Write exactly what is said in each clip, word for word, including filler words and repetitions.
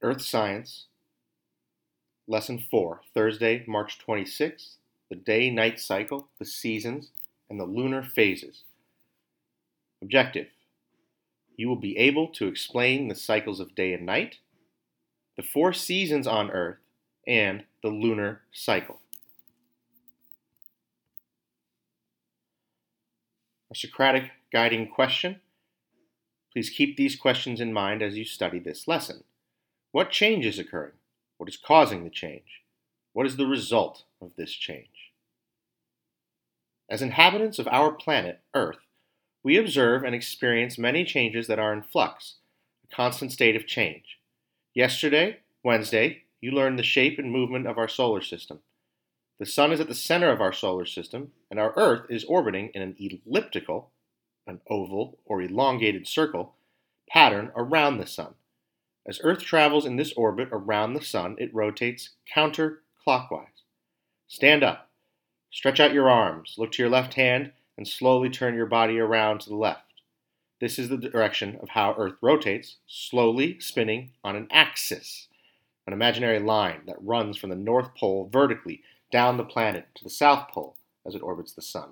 Earth Science, Lesson four, Thursday, March twenty-sixth, the day-night cycle, the seasons, and the lunar phases. Objective: you will be able to explain the cycles of day and night, the four seasons on Earth, and the lunar cycle. A Socratic guiding question. Please keep these questions in mind as you study this lesson. What change is occurring? What is causing the change? What is the result of this change? As inhabitants of our planet, Earth, we observe and experience many changes that are in flux, a constant state of change. Yesterday, Wednesday, you learned the shape and movement of our solar system. The Sun is at the center of our solar system, and our Earth is orbiting in an elliptical, an oval or elongated circle, pattern around the Sun. As Earth travels in this orbit around the Sun, it rotates counterclockwise. Stand up, stretch out your arms, look to your left hand, and slowly turn your body around to the left. This is the direction of how Earth rotates, slowly spinning on an axis, an imaginary line that runs from the North Pole vertically down the planet to the South Pole as it orbits the Sun.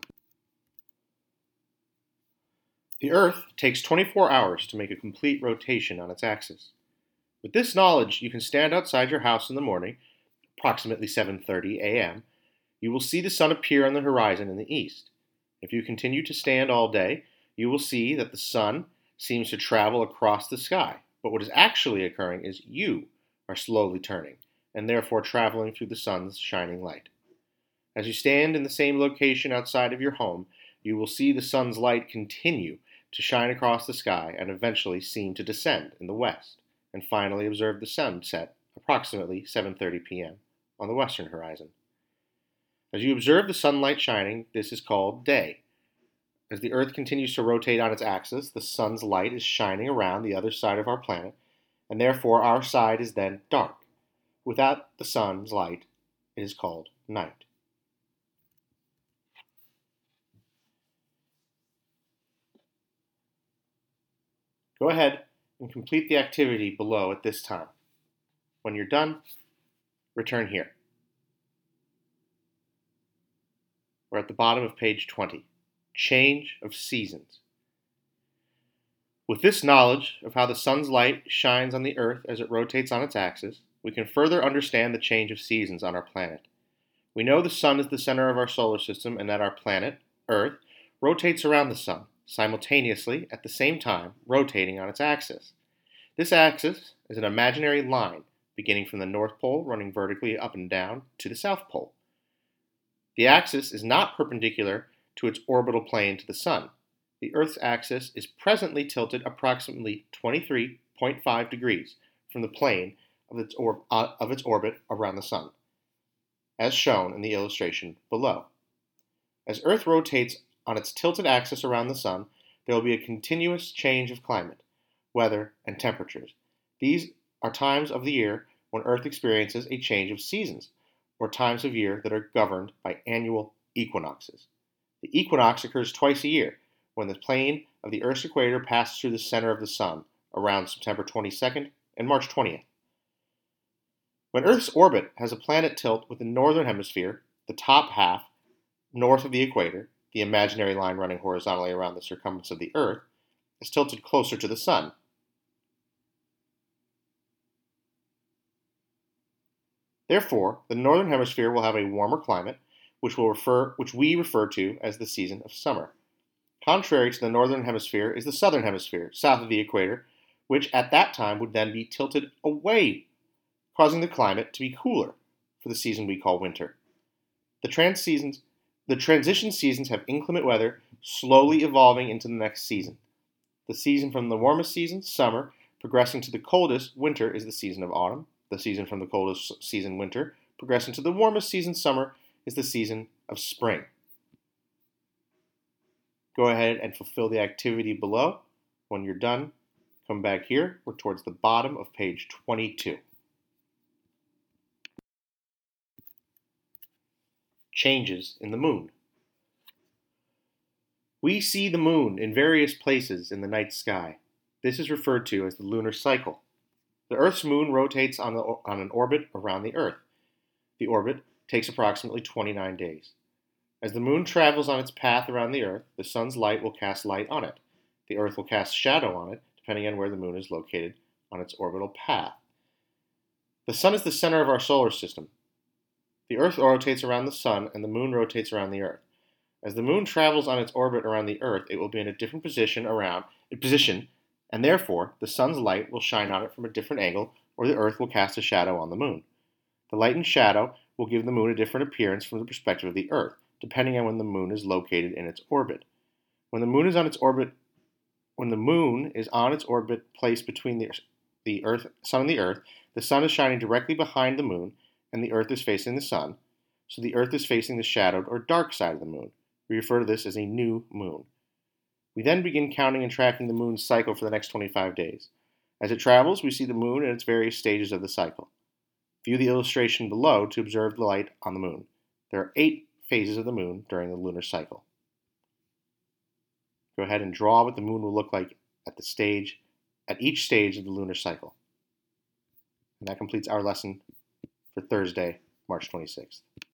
The Earth takes twenty-four hours to make a complete rotation on its axis. With this knowledge, you can stand outside your house in the morning, approximately seven thirty a m You will see the Sun appear on the horizon in the east. If you continue to stand all day, you will see that the Sun seems to travel across the sky, but what is actually occurring is you are slowly turning, and therefore traveling through the Sun's shining light. As you stand in the same location outside of your home, you will see the Sun's light continue to shine across the sky and eventually seem to descend in the west, and finally observe the sun set approximately seven thirty p m on the western horizon. As you observe the sunlight shining, this is called day. As the Earth continues to rotate on its axis, the sun's light is shining around the other side of our planet, and therefore our side is then dark. Without the sun's light, it is called night. Go ahead and complete the activity below at this time. When you're done, return here. We're at the bottom of page twenty. Change of seasons. With this knowledge of how the sun's light shines on the Earth as it rotates on its axis, we can further understand the change of seasons on our planet. We know the sun is the center of our solar system and that our planet, Earth, rotates around the sun, simultaneously at the same time rotating on its axis. This axis is an imaginary line beginning from the North Pole running vertically up and down to the South Pole. The axis is not perpendicular to its orbital plane to the Sun. The Earth's axis is presently tilted approximately twenty-three point five degrees from the plane of its, or- uh, of its orbit around the Sun, as shown in the illustration below. As Earth rotates on its tilted axis around the Sun, there will be a continuous change of climate, weather, and temperatures. These are times of the year when Earth experiences a change of seasons, or times of year that are governed by annual equinoxes. The equinox occurs twice a year, when the plane of the Earth's equator passes through the center of the Sun, around September twenty-second and March twentieth. When Earth's orbit has a planet tilt with the northern hemisphere, the top half, north of the equator, the imaginary line running horizontally around the circumference of the Earth, is tilted closer to the Sun. Therefore, the northern hemisphere will have a warmer climate, which, will refer, which we refer to as the season of summer. Contrary to the northern hemisphere is the southern hemisphere, south of the equator, which at that time would then be tilted away, causing the climate to be cooler for the season we call winter. The, trans seasons, the transition seasons have inclement weather, slowly evolving into the next season. The season from the warmest season, summer, progressing to the coldest, winter, is the season of autumn. The season from the coldest season, winter, progressing to the warmest season, summer, is the season of spring. Go ahead and fulfill the activity below. When you're done, come back here. We're towards the bottom of page twenty-two. Changes in the moon. We see the moon in various places in the night sky. This is referred to as the lunar cycle. The Earth's moon rotates on, the, on an orbit around the Earth. The orbit takes approximately twenty-nine days. As the moon travels on its path around the Earth, the sun's light will cast light on it. The Earth will cast shadow on it, depending on where the moon is located on its orbital path. The sun is the center of our solar system. The Earth rotates around the sun, and the moon rotates around the Earth. As the moon travels on its orbit around the Earth, it will be in a different position around position, and therefore the sun's light will shine on it from a different angle, or the Earth will cast a shadow on the moon. The light and shadow will give the moon a different appearance from the perspective of the Earth, depending on when the moon is located in its orbit. When the moon is on its orbit, when the moon is on its orbit placed between the, the Earth, sun and the Earth, the sun is shining directly behind the moon, and the Earth is facing the sun, so the Earth is facing the shadowed or dark side of the moon. We refer to this as a new moon. We then begin counting and tracking the moon's cycle for the next twenty-five days. As it travels, we see the moon in its various stages of the cycle. View the illustration below to observe the light on the moon. There are eight phases of the moon during the lunar cycle. Go ahead and draw what the moon will look like at the stage, at each stage of the lunar cycle. And that completes our lesson for Thursday, March twenty-sixth.